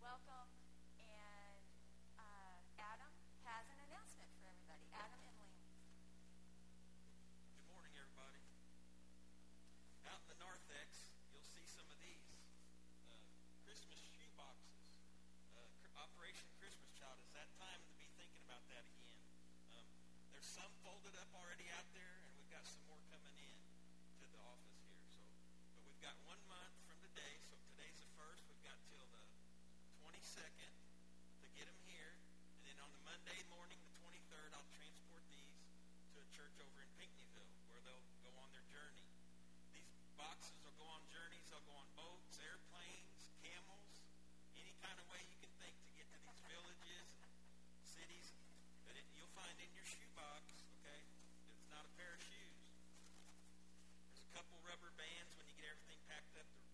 welcome. And Adam has an announcement for everybody. Adam and Lee. Good morning, everybody. Out in the narthex, you'll see some of these Christmas shoe boxes. Operation Christmas Child. It's that time to be thinking about that again. There's some folded up already out there, and we've got some more coming in to the office here. But we've got 1 month from today. So today's the 1st. We've got till the 22nd to get them here. And then on the Monday morning, the 23rd, I'll transport these to a church over in Pinckneyville where they'll go on their journey. These boxes will go on journeys. They'll go on boats, airplanes, camels, any kind of way you can think to get to these villages and cities that you'll find in your shoebox, okay? It's not a pair of shoes. There's a couple rubber bands when you get everything packed up to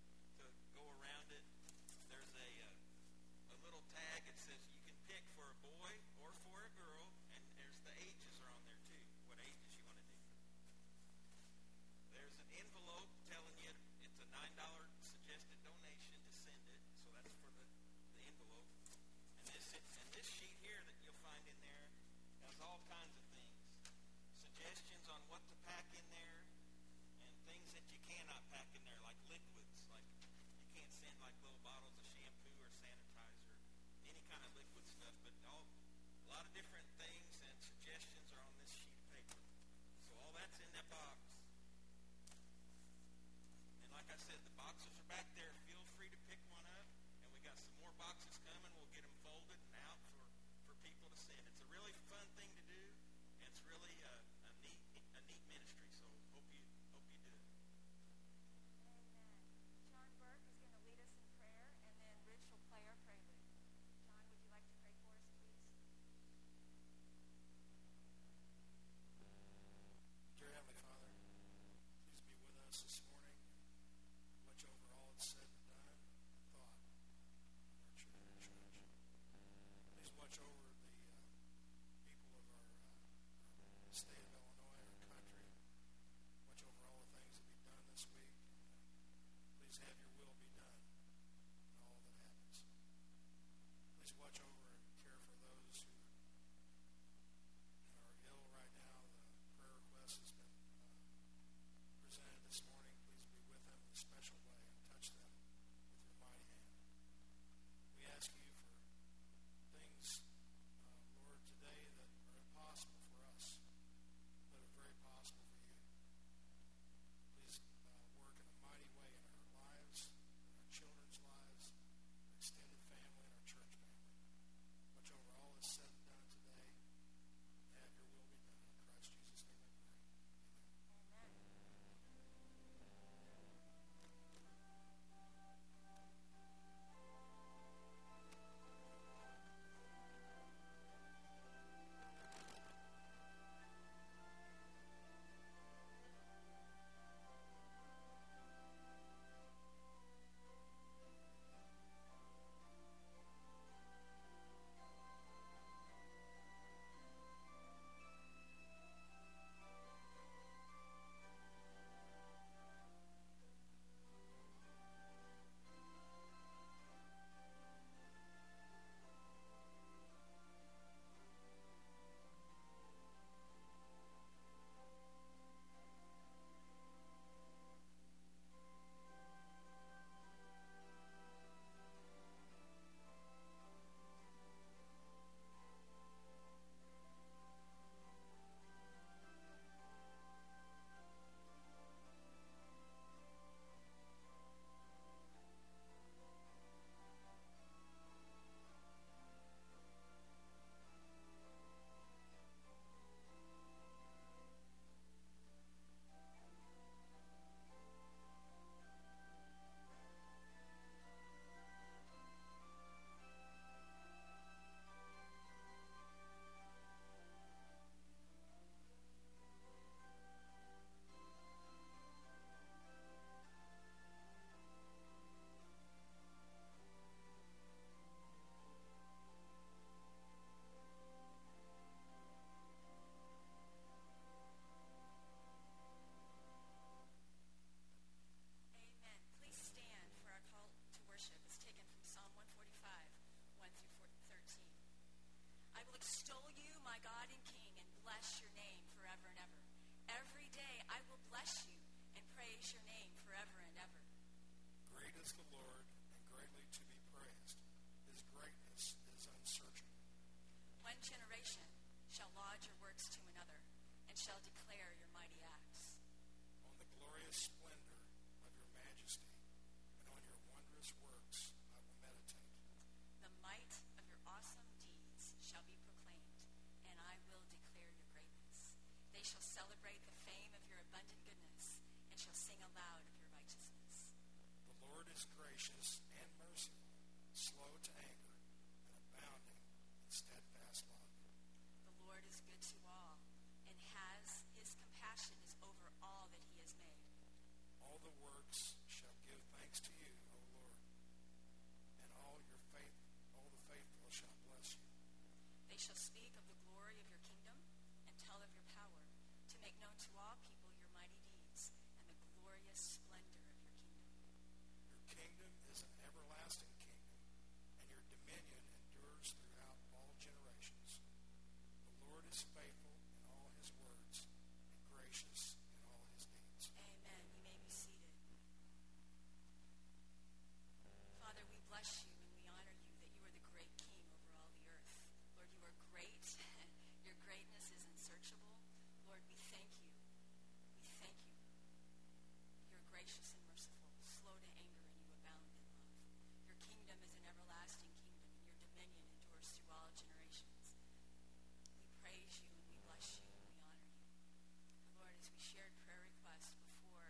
my God and King, and bless your name forever and ever. Every day I will bless you and praise your name forever and ever. Great is the Lord, and greatly to be praised. His greatness is unsearchable. One generation shall laud your works to another, and shall declare your mighty acts. On the glorious splendor of your majesty, and on your wondrous works I will meditate. The might of your awesome deeds shall be proclaimed, and I will declare your greatness. They shall celebrate the fame of your abundant goodness, and shall sing aloud of your righteousness. The Lord is gracious and merciful, slow to anger, and abounding in steadfast love. The Lord is good to all, and his compassion is over all that he has made. All the works shall give thanks to you, O Lord, and all the faithful shall bless you. They shall speak of the glory of your kingdom, and tell of your power, to make known to all people your mighty deeds, and the glorious splendor of your kingdom. Your kingdom is an everlasting kingdom, and your dominion endures throughout all generations. The Lord is faithful in all his words, and gracious in all his deeds. Amen. You may be seated. Father, we bless you and we honor you that you are the great King over all the earth. Lord, you are great. Your greatness is unsearchable. Lord, we thank you. We thank you. You're gracious and merciful, slow to anger, and you abound in love. Your kingdom is an everlasting kingdom, and your dominion endures through all generations. We praise you and we bless you and we honor you. Lord, as we shared prayer requests before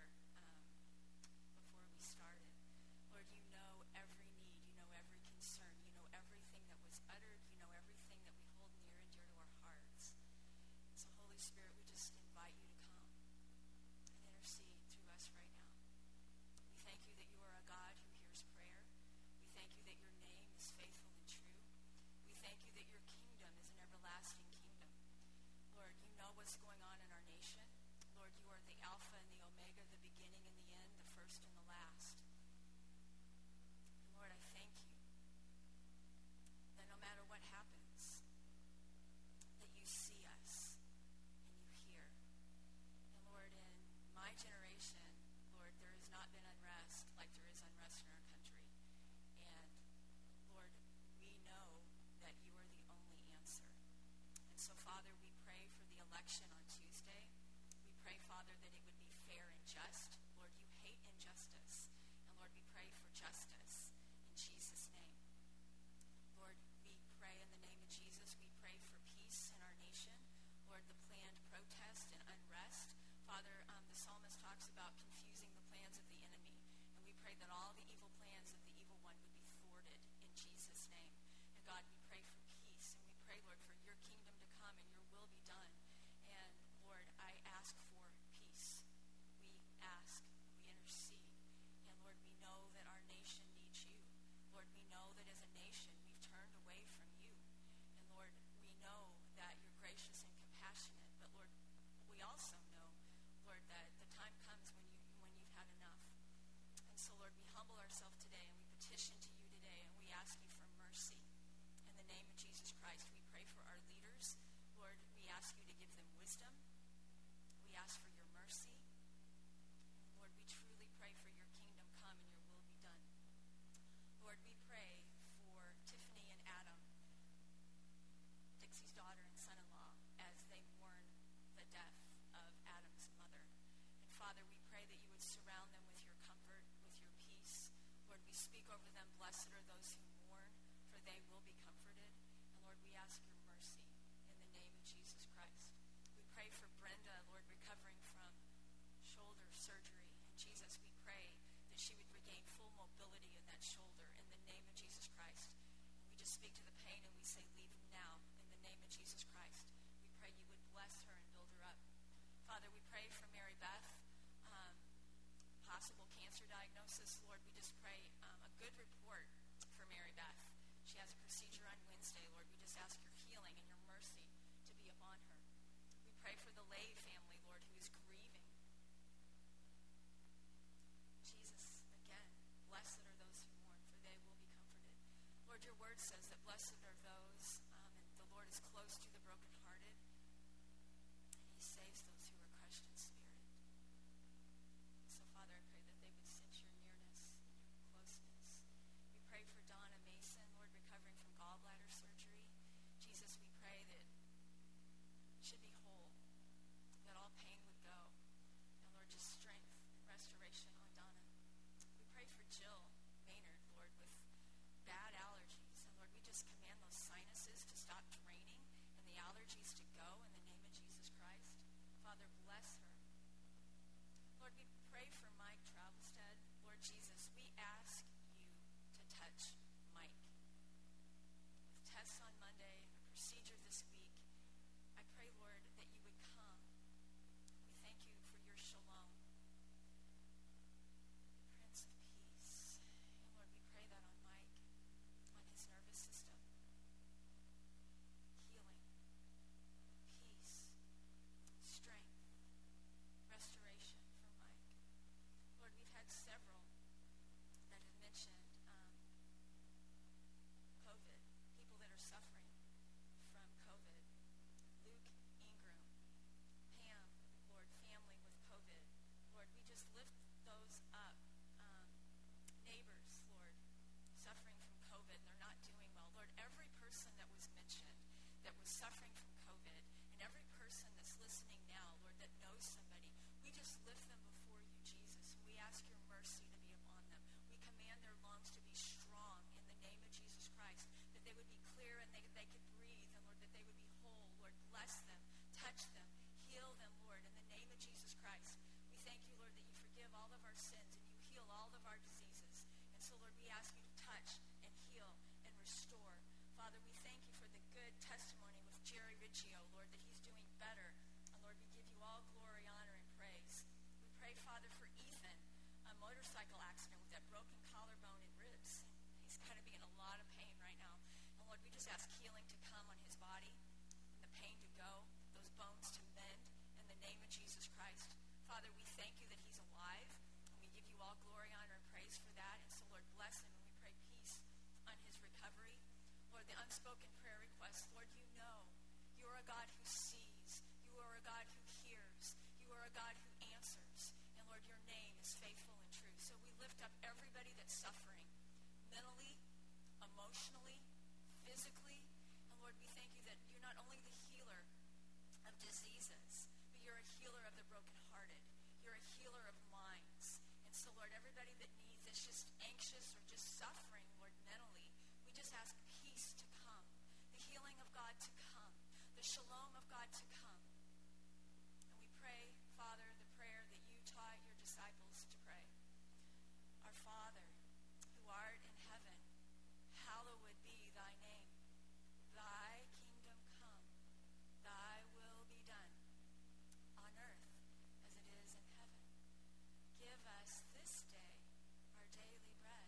we started, Lord, you know every need, you know every concern, you know everything that was uttered, you know everything that we hold near and dear to our hearts. So Holy Spirit, we just invite you to come and intercede through us right now. We thank you that you are a God who hears prayer. We thank you that your name is faithful and true. We thank you that your kingdom is an everlasting kingdom. Lord, you know what's going on in our nation. Lord, you are the Alpha and the Omega, the beginning and the end, the first and the last. And Lord, I thank you that no matter what happens, that you see us and you hear. And Lord, in my generation, Lord, there has not been unrest like there is unrest in our country. And Lord, we know that you are the only answer. And so, Father, we pray for the election on Tuesday. We pray, Father, that it would be fair and just. Lord, you hate injustice. And Lord, we pray for justice in Jesus' name. Lord, we pray in the name of Jesus. We pray for peace in our nation. Lord, the planned protest and unrest. Father, the psalmist talks about confusing the plans of the enemy. And we pray that all the evil plans of the evil one would be thwarted in Jesus' name. And God, we pray for peace. And we pray, Lord, for your kingdom to come and your will be done. And Lord, I ask for peace. We ask, we intercede. And Lord, we know that our nation needs you. Lord, we know that as a nation we've turned away from you. And Lord, we know that you're gracious and compassionate. But Lord, we also know, Lord, that the time comes when you've had enough. And so, Lord, we humble ourselves today and we petition to you today and we ask you for mercy. In the name of Jesus Christ, we pray for our leaders. Lord, we ask you to give them wisdom. We ask for your mercy. Lord, we truly pray for your kingdom come and your will be done. Lord, we pray for Tiffany and Adam, Dixie's daughter and son-in-law, as they mourn the death of Adam's mother. And Father, we pray that you would surround them with your comfort, with your peace. Lord, we speak over them, blessed are those who mourn, for they will be comforted. And Lord, we ask your mercy in the name of Jesus Christ. We pray for Brenda, Lord, recovering from shoulder surgery. And Jesus, we pray that she would regain full mobility in that shoulder in the name of Jesus Christ. And we just speak to the pain and we say, leave now in the name of Jesus Christ. We pray you would bless her and build her up. Father, we pray for Mary Beth, possible cancer diagnosis. Lord, we just pray a good report for Mary Beth. She has a procedure on Wednesday. Lord, we just ask your healing and your mercy to be upon her. We pray for the Lay family, Lord, who is grieving. Jesus, again, blessed are those who mourn, for they will be comforted. Lord, your word says that blessed are those, and the Lord, is close to the brokenhearted, and he saves those who are crushed in spirit. So, Father, I pray that they would sense your nearness and your closeness. We pray for Donna Mason, Lord, recovering from gallbladder surgery. Jesus, we pray that should be whole, that all pain would go. And Lord, just strength and restoration on Donna. We pray for Jill Maynard, Lord, with bad allergies. And Lord, we just command those sinuses to stop draining and the allergies to go in the name of Jesus Christ. Father, bless her. Lord, we pray for Mike Travelstead. Lord Jesus, we ask you to touch Mike. With tests on Monday and a procedure this week, I pray, Lord, that you would come. We thank you for your shalom, Prince of Peace. And Lord, we pray that on Mike, on his nervous system. Healing, peace, strength, restoration for Mike. Lord, we've had several that have mentioned COVID, people that are suffering from COVID. Luke Ingram, Pam, Lord, family with COVID. Lord, we just lift those up. Neighbors, Lord, suffering from COVID, and they're not doing well. Lord, every person that was mentioned that was suffering from COVID, and every person that's listening now, Lord, that knows somebody, we just lift them before you, Jesus. We ask your mercy to be upon them. We command their lungs to be strong in the name of Jesus Christ, that they would be clear and they could breathe, and Lord, that they would be whole. Lord, bless them, touch them, heal them, Lord, in the name of Jesus Christ. We thank you, Lord, that you forgive all of our sins and you heal all of our diseases. And so, Lord, we ask you to touch and heal and restore. Father, we thank you for the good testimony with Jerry Riccio, Lord, that he's doing better. And Lord, we give you all glory, honor, and praise. We pray, Father, for Ethan, a motorcycle accident with that broken collarbone and ribs. He's got to be in a lot of pain right now. And Lord, we just ask healing to come on his body, and the pain to go, those bones to mend in the name of Jesus Christ. Father, we thank you that he's alive, and we give you all glory, honor, and praise for that. And so, Lord, bless him, and we pray peace on his recovery. Lord, the unspoken prayer requests, Lord, you know. You are a God who sees. You are a God who hears. You are a God who answers. And Lord, your name is faithful and true. So we lift up everybody that's suffering mentally, emotionally, physically. And Lord, we thank you that you're not only the healer of diseases, but you're a healer of the brokenhearted. You're a healer of minds. And so, Lord, everybody that needs, that's just anxious or just suffering, Lord, mentally, we just ask peace to come, the healing of God to come, the shalom of God to come. And we pray, Father, the prayer that you taught your disciples to pray. Our Father, who art in heaven, hallowed be thy name. Thy kingdom come, thy will be done, on earth as it is in heaven. Give us this day our daily bread,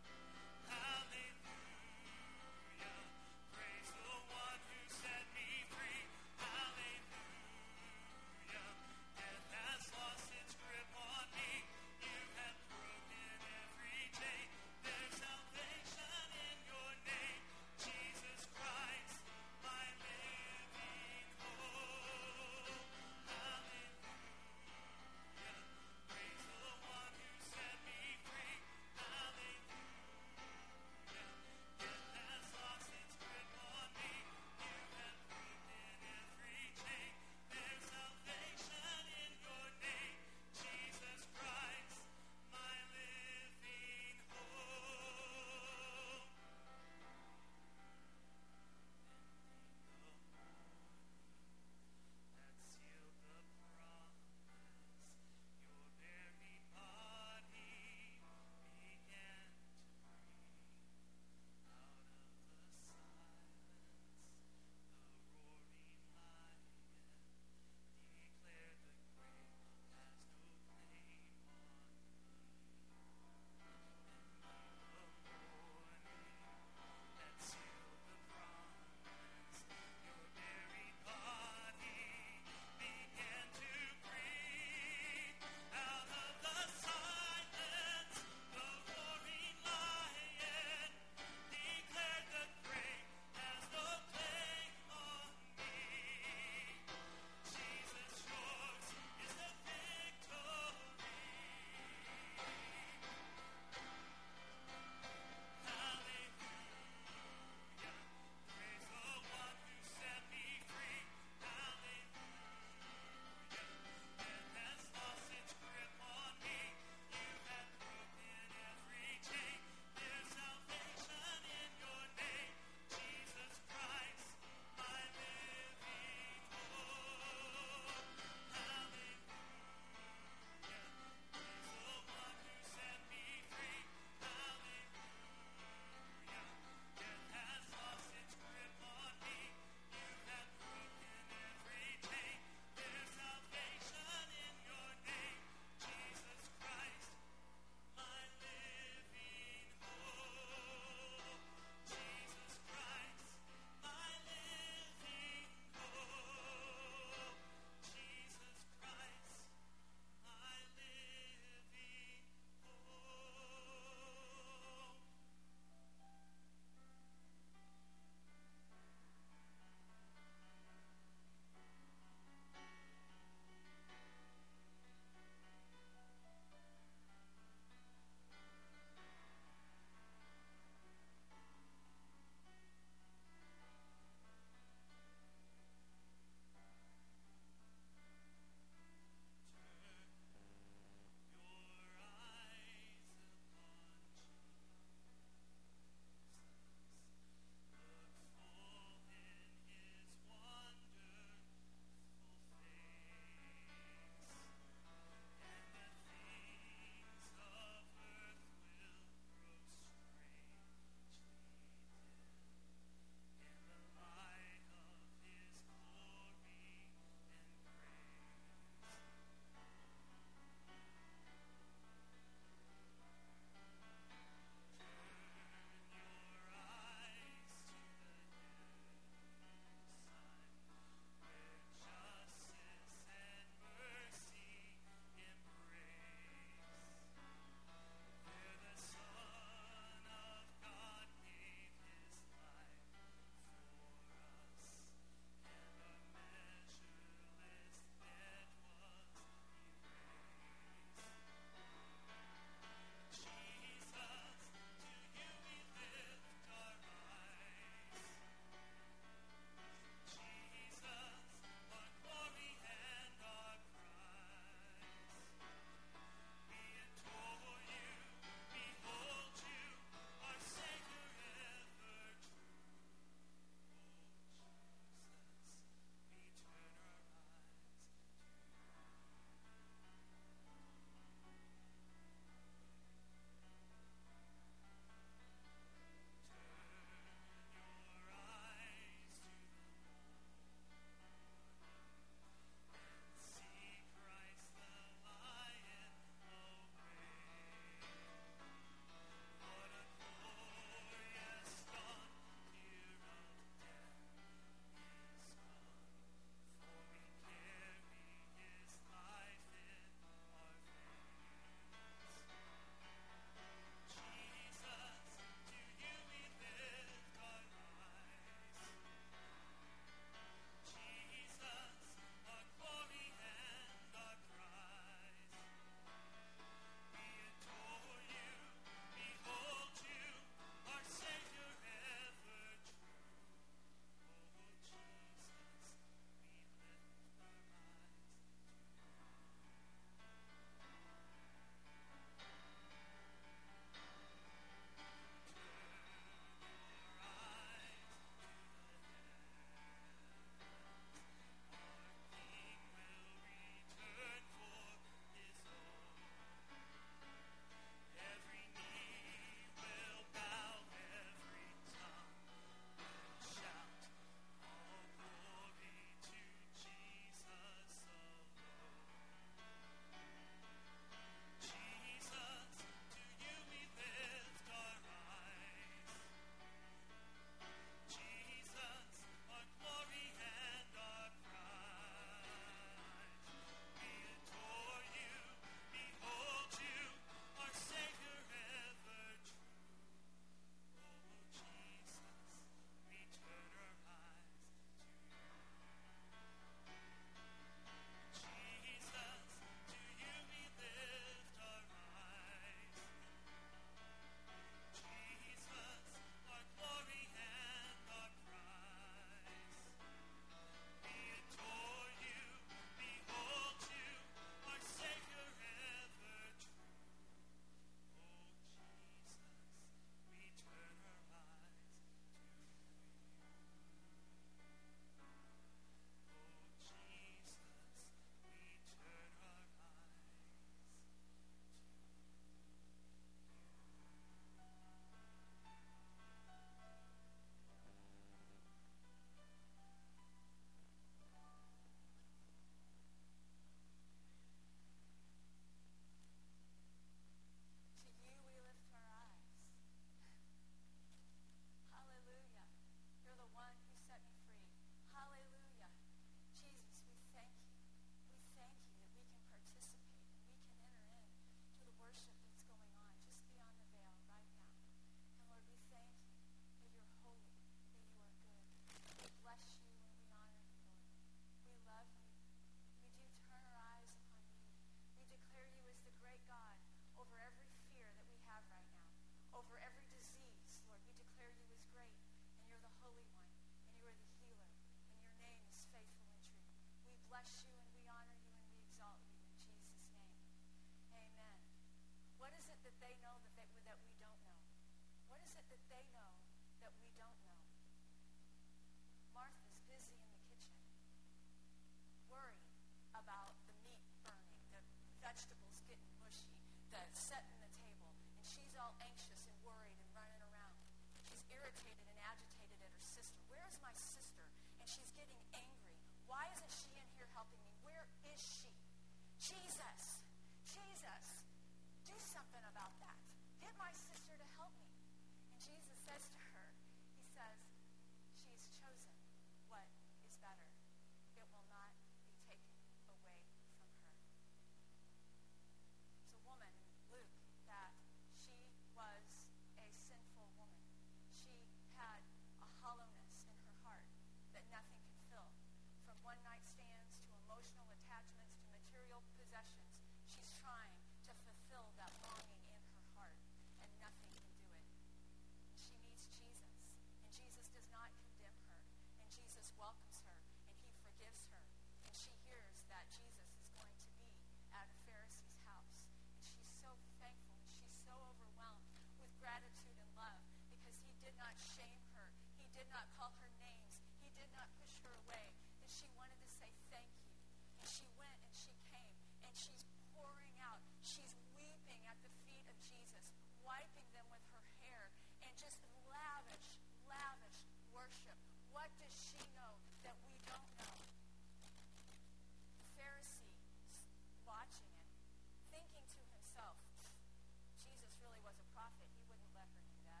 that they know that we don't know? Martha's busy in the kitchen, worried about the meat burning, the vegetables getting mushy, the setting the table, and she's all anxious and worried and running around. She's irritated and agitated at her sister. Where is my sister? And she's getting angry. Why isn't she in here helping me? Where is she? Jesus, Jesus, do something about that. Get my sister to help me. And Jesus says to her, he says, she's chosen what is better. It will not be taken away from her. There's a woman in Luke that she was a sinful woman. She had a hollowness in her heart that nothing could fill. From one night stands to emotional attachments to material possessions, she's trying to fulfill that longing in her heart, and nothing can do it. And she meets Jesus, and Jesus does not condemn her, and Jesus welcomes her, and he forgives her. And she hears that Jesus is going to be at a Pharisee's house, and she's so thankful, and she's so overwhelmed with gratitude and love, because he did not shame her, he did not call her names, he did not push her away, that she wanted to say thank you. And she went and she came, and she's pouring out, she's weeping at the feet of Jesus, wiping them with her hair, and just lavish, lavish worship. What does she know that we don't know? The Pharisee watching it, thinking to himself, Jesus really was a prophet. He wouldn't let her do that.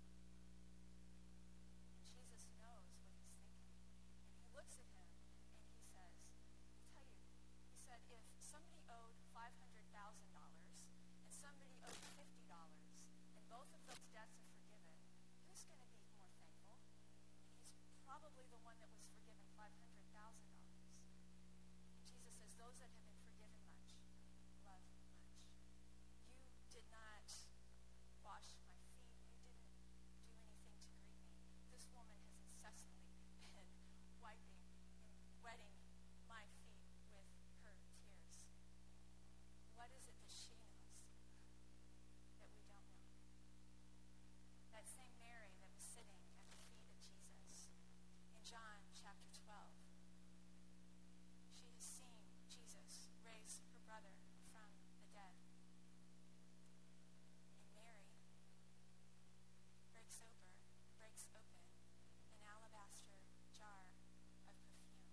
And Jesus knows what he's thinking. And he looks at him and he says, I'll tell you, he said, if somebody owed $500,000 and somebody owed $50, and both of those debts are forgiven, who's going to be more thankful? And he's probably the one that was forgiven $500,000. Jesus says, those that have been forgiven much, love much. You did not wash my feet. You didn't do anything to greet me. This woman has incessantly been wiping and wetting my feet with her tears. What is it that she knows that we don't know? That same Mary that was sitting at the feet of Jesus in John chapter 12, she has seen Jesus raise her brother from the dead. And Mary breaks open an alabaster jar of perfume.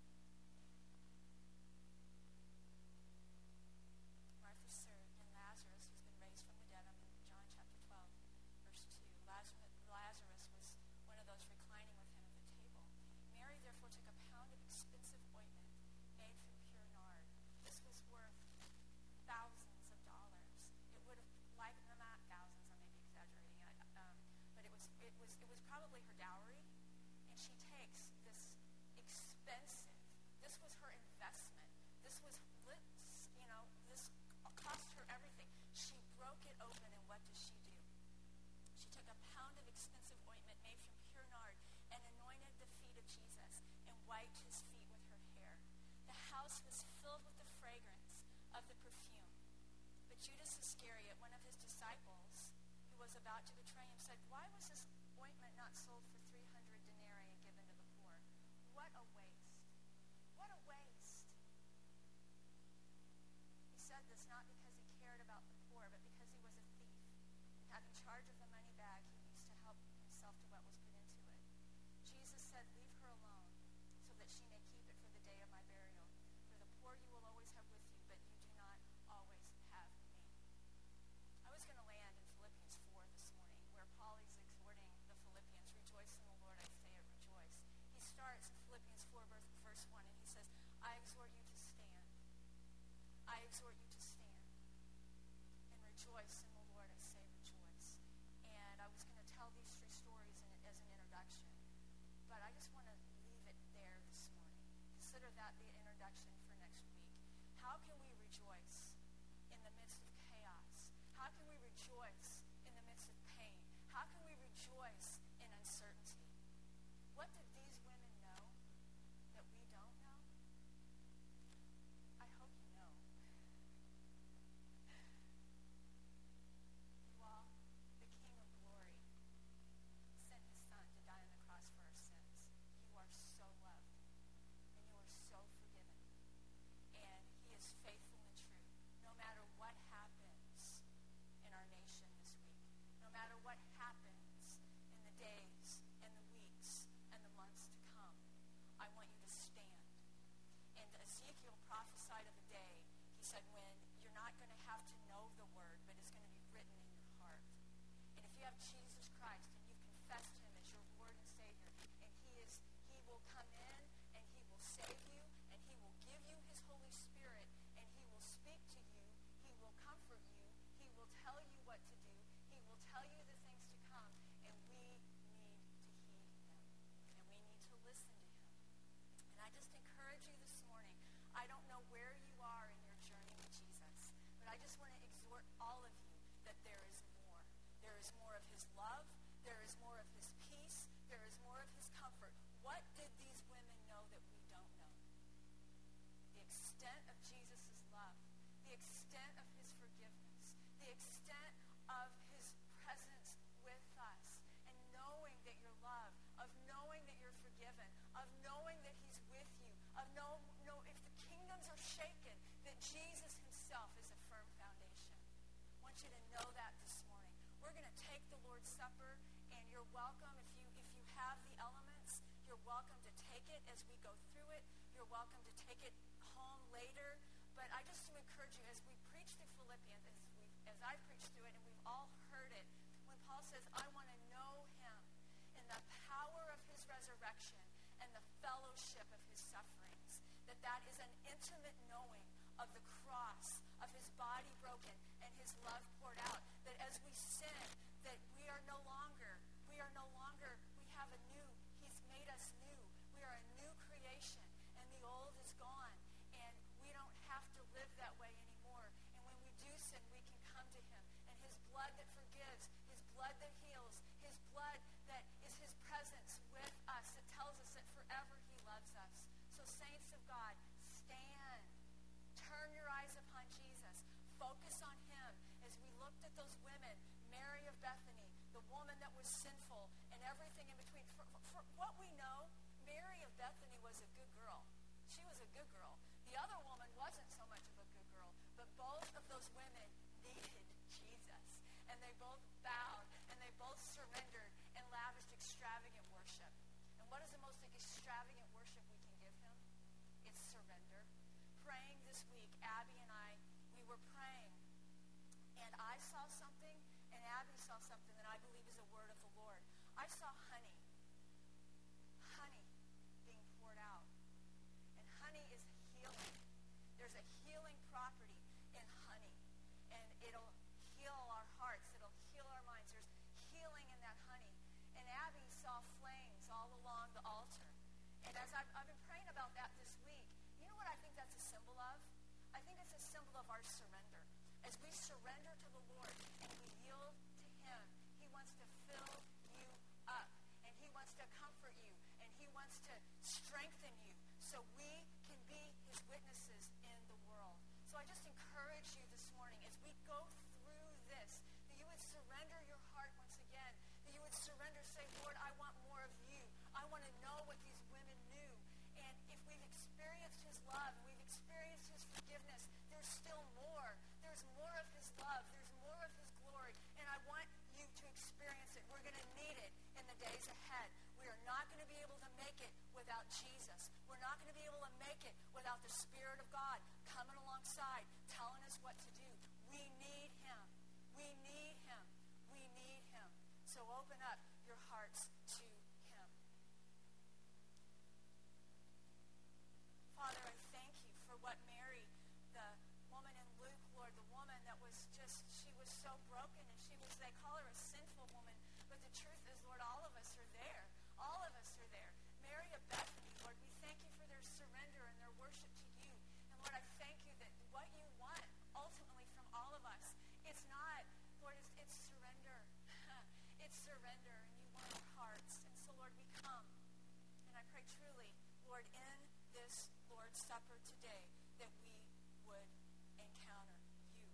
Martha served, and Lazarus, who's been raised from the dead, I'm in John chapter 12, verse 2. Lazarus was one of those reclining with him at the table. Mary therefore took a pound of expensive ointment made from pure nard. This was worth thousands of dollars. It would have, like, not thousands, I may be exaggerating, but it was probably her dowry. And she takes this expensive, this was her investment. This was, this cost her everything. She broke it open, and what does she do? She took a pound of expensive ointment made from pure nard and anointed the feet of Jesus and wiped his feet with her hair. The house was filled with the fragrance of the perfume. But Judas Iscariot, one of his disciples, who was about to betray him, said, why was this ointment not sold for 300 denarii and given to the poor? What a waste. What a waste. He said this not because he cared about the poor, but because he was a thief. And having charge of the money bag, he used to help himself to what was put into it. Jesus said, leave her alone, so that she may keep it for the day of my burial. For the poor you will always have with you, but you do not always have me. I was going to land in Philippians 4 this morning, where Paul is exhorting the Philippians, rejoice in the Lord, I say it, rejoice. He starts Philippians 4 verse 1, and he says, I exhort you to stand. I exhort you to stand and rejoice in the Lord, I say rejoice. And I was going to tell these three stories as an introduction, but I just want to leave it there this morning. Consider that the introduction for next week. How can we rejoice in the midst of chaos? How can we rejoice in the midst of pain? How can we rejoice in uncertainty? What did these women know that we don't know? I hope you know. You all, the King of Glory have to know the word, but is going to be written in your heart. And if you have Jesus Christ and you've confessed him as your Lord and Savior, and he will come in and he will save you, and he will give you his Holy Spirit, and he will speak to you, he will comfort you, he will tell you what to do, he will tell you the things to come, and we need to heed him, and we need to listen to him. And I just encourage you this morning, I don't know where you are in your journey with Jesus, but I just want to exhort all of you that there is more. There is more of his love. There is more of his peace. There is more of his comfort. What did these women know that we don't know? The extent of Jesus' love, the extent of his forgiveness, the extent of his presence with us, and knowing that you're loved, of knowing that you're forgiven, of knowing that he's with you, of know if the kingdoms are shaken, that Jesus himself is a firm foundation. I want you to know that this morning. We're going to take the Lord's Supper, and you're welcome if you have the elements. You're welcome to take it as we go through it. You're welcome to take it home later. But I just to encourage you, as we preach through Philippians, as I preach through it, and we've all heard it, when Paul says, I want to know him in the power of his resurrection and the fellowship of his sufferings, that is an intimate knowing of the cross, of his body broken and his love poured out, that as we sin, that we have a new, he's made us new. We are a new creation, and the old is gone, and we don't have to live that way anymore. And when we do sin, we can come to him, and his blood that forgives, his blood that heals, his blood that is his presence with us, that tells us that forever he loves us. So saints of God, stand. Turn your eyes upon Jesus. Focus on him. As we looked at those women, Mary of Bethany, the woman that was sinful, and everything in between. For what we know, Mary of Bethany was a good girl. She was a good girl. The other woman wasn't so much of a good girl. But both of those women needed Jesus. And they both bowed, and they both surrendered and lavished extravagant worship. And what is the most extravagant worship we can give him? It's surrender. Praying this week, Abby and I, we were praying, and I saw something, and Abby saw something that I believe is a word of the Lord. I saw honey being poured out, and honey is healing. There's a healing property in honey, and it'll heal our hearts, it'll heal our minds. There's healing in that honey. And Abby saw flames all along the altar. And as I've been praying about that this week, you know what I think that's a symbol of? I think it's a symbol of our surrender. As we surrender to the Lord and we yield to him, he wants to fill you up, and he wants to comfort you, and he wants to strengthen you so we can be his witnesses in the world. So I just encourage you this morning, as we go through this, that you would surrender your heart once again, that you would surrender, say, Lord, I want more of you. I want to know what these women knew. And if we've experienced his love, and we've experienced his forgiveness, there's still more. There's more of his love. There's more of his glory. And I want you to experience it. We're going to need it in the days ahead. We are not going to be able to make it without Jesus. We're not going to be able to make it without the Spirit of God coming alongside, telling us what to do. We need him. We need him. We need him. So open up your hearts to him. Father, I thank you for what Mary, the woman in Luke, Lord, the woman that was she was so broken, and they call her a sinful woman, but the truth is, Lord, all of us are there. All of us are there. Mary of Bethany, Lord, we thank you for their surrender and their worship to you. And Lord, I thank you that what you want ultimately from all of us, it's not, Lord, it's surrender. It's surrender, and you want our hearts. And so, Lord, we come. And I pray truly, Lord, in this Lord's Supper today, that we would encounter you.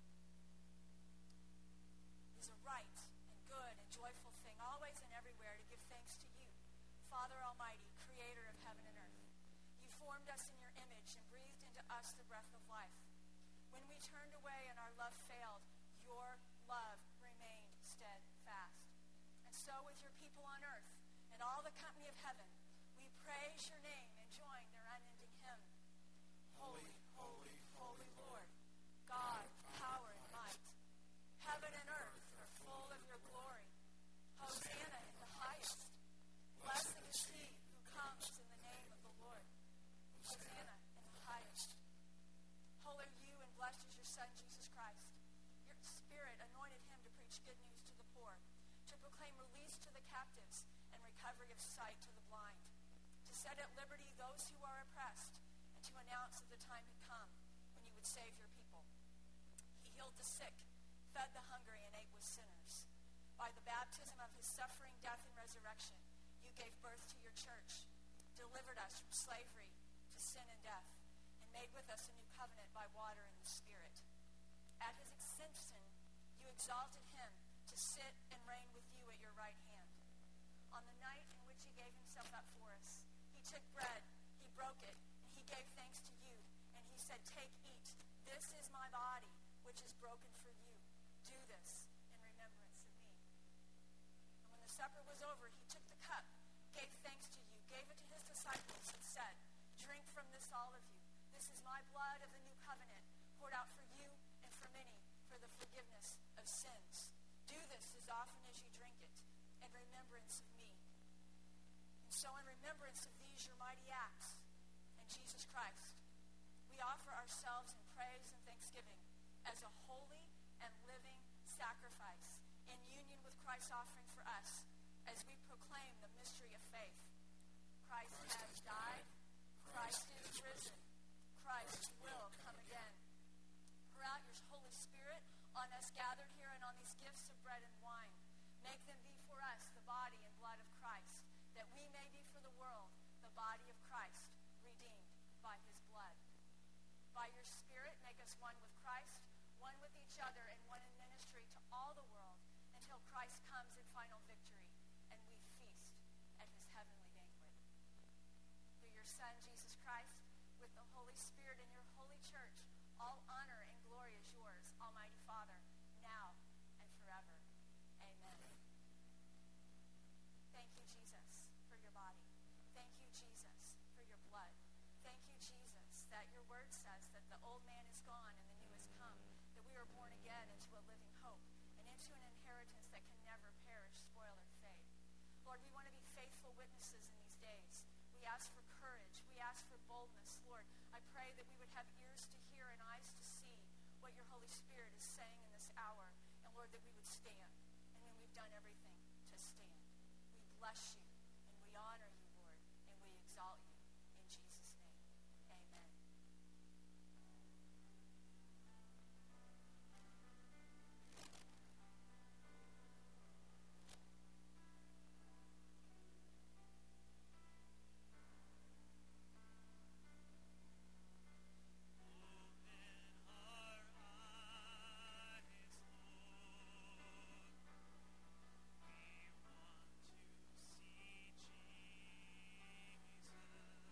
It is a right and good and joyful thing, always and everywhere, to give thanks to you, Father Almighty, creator of heaven and earth. You formed us in your image and breathed into us the breath of life. When we turned away and our love failed, your love remained steadfast. And so with your people on earth and all the company of heaven, we praise your name and join their unending hymn. Holy, holy, holy Lord, God, power Son, Jesus Christ. Your Spirit anointed him to preach good news to the poor, to proclaim release to the captives and recovery of sight to the blind, to set at liberty those who are oppressed, and to announce that the time had come when you would save your people. He healed the sick, fed the hungry, and ate with sinners. By the baptism of his suffering, death, and resurrection, you gave birth to your church, delivered us from slavery to sin and death, and made with us a new covenant by water and the Spirit. At his ascension, you exalted him to sit and reign with you at your right hand. On the night in which he gave himself up for us, he took bread, he broke it, and he gave thanks to you, and he said, "Take, eat. This is my body, which is broken for you. Do this in remembrance of me." And when the supper was over, he took the cup, gave thanks to you, gave it to his disciples, and said, "Drink from this, all of you. This is my blood of the new covenant, poured out for you and for many for the forgiveness of sins. Do this as often as you drink it in remembrance of me." And so in remembrance of these your mighty acts and Jesus Christ, we offer ourselves in praise and thanksgiving as a holy and living sacrifice in union with Christ's offering for us as we proclaim the mystery of faith. Christ has died. Christ is risen. Christ will come again. Pour out your Holy Spirit on us gathered here and on these gifts of bread and wine. Make them be for us the body and blood of Christ, that we may be for the world the body of Christ, redeemed by his blood. By your Spirit, make us one with Christ, one with each other, and one in ministry to all the world until Christ comes in final victory and we feast at his heavenly banquet. Through your Son, Jesus Christ, with the Holy Spirit in your holy church, all honor and glory is yours, Almighty Father, now and forever. Amen. Thank you, Jesus, for your body. Thank you, Jesus, for your blood. Thank you, Jesus, that your word says that the old man is gone and the new has come, that we are born again into a living hope and into an inheritance that can never perish, spoil, or fade. Lord, we want to be faithful witnesses in these days. We ask for courage. We ask for boldness. Lord, I pray that we would have ears to hear and eyes to see what your Holy Spirit is saying in this hour. And Lord, that we would stand. And when we've done everything, to stand. We bless you and we honor you, Lord, and we exalt you. In Jesus' name, amen. We want to see Jesus.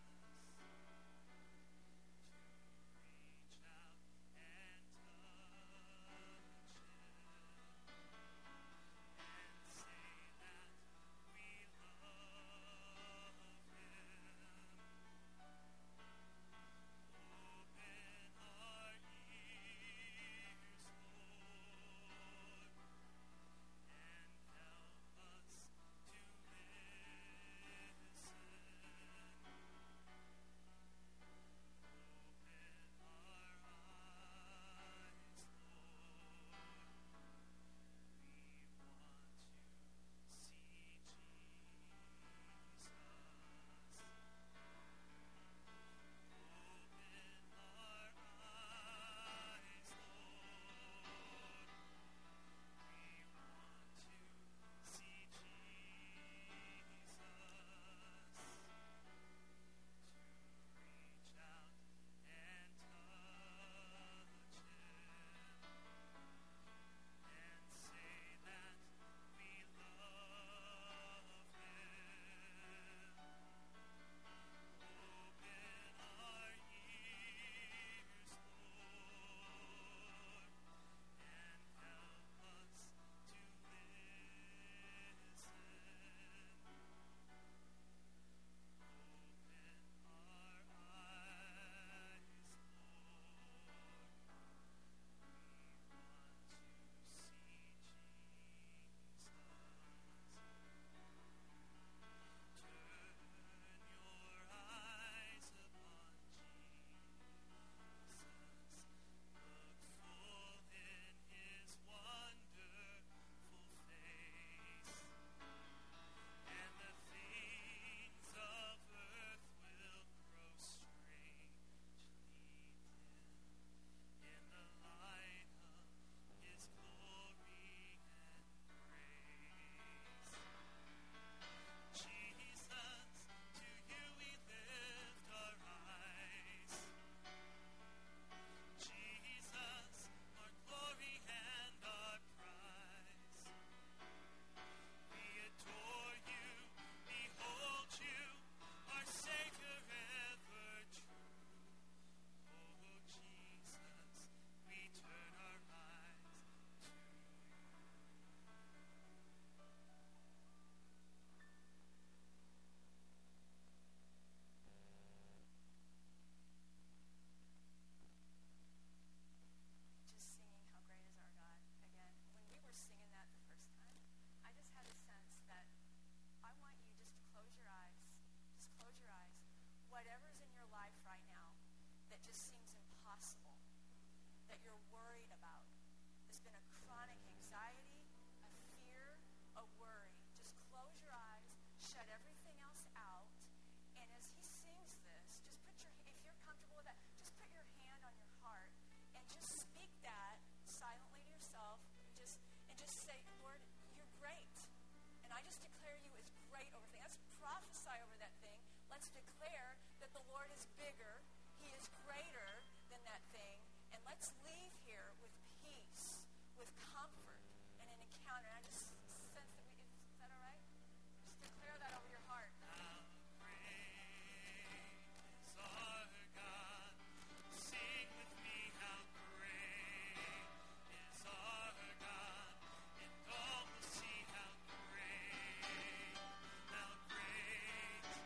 chronic anxiety, a fear, a worry. Just close your eyes, shut everything else out, and as he sings this, just put your, if you're comfortable with that, just put your hand on your heart and just speak that silently to yourself. Just say, Lord, you're great. And I just declare you as great over things. Let's prophesy over that thing. Let's declare that the Lord is bigger. He is greater than that thing. And let's leave here with peace, with comfort, and an encounter. And I just sense that is that all right? Just declare that over your heart. How great is our God. Sing with me, how great is our God. And all will see how great is our God.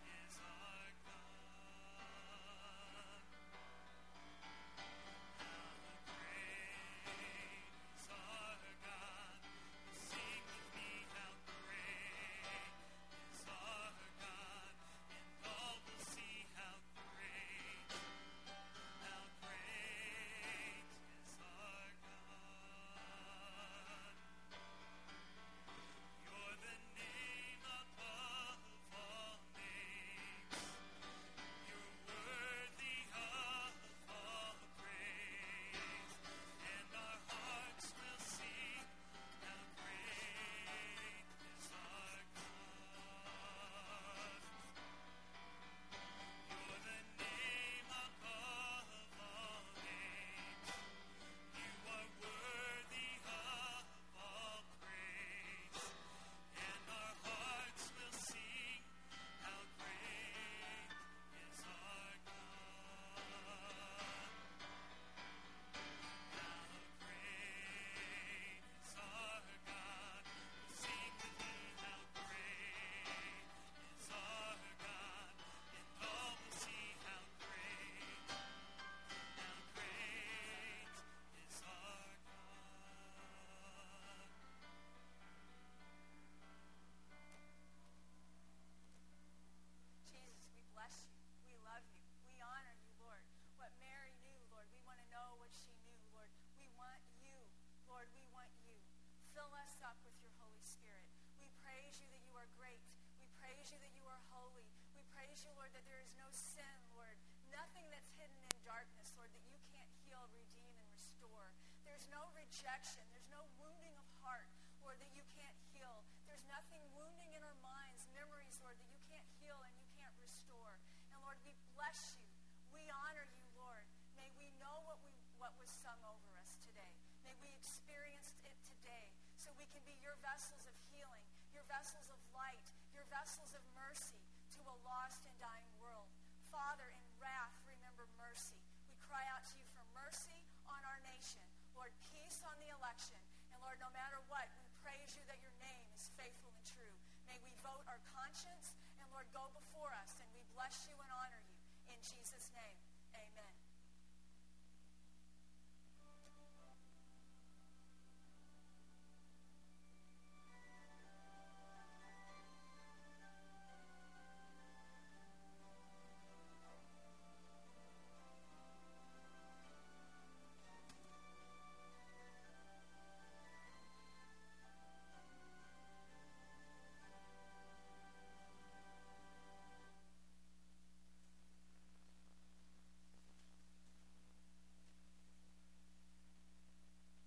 Lord, that there is no sin, Lord, nothing that's hidden in darkness, Lord, that you can't heal, redeem, and restore. There's no rejection. There's no wounding of heart, Lord, that you can't heal. There's nothing wounding in our minds, memories, Lord, that you can't heal and you can't restore. And Lord, we bless you. We honor you, Lord. May we know what was sung over us today. May we experience it today so we can be your vessels of healing, your vessels of light, your vessels of mercy to a lost and dying world. Father, in wrath, remember mercy. We cry out to you for mercy on our nation. Lord, peace on the election. And Lord, no matter what, we praise you that your name is faithful and true. May we vote our conscience, and Lord, go before us, and we bless you and honor you. In Jesus' name, amen.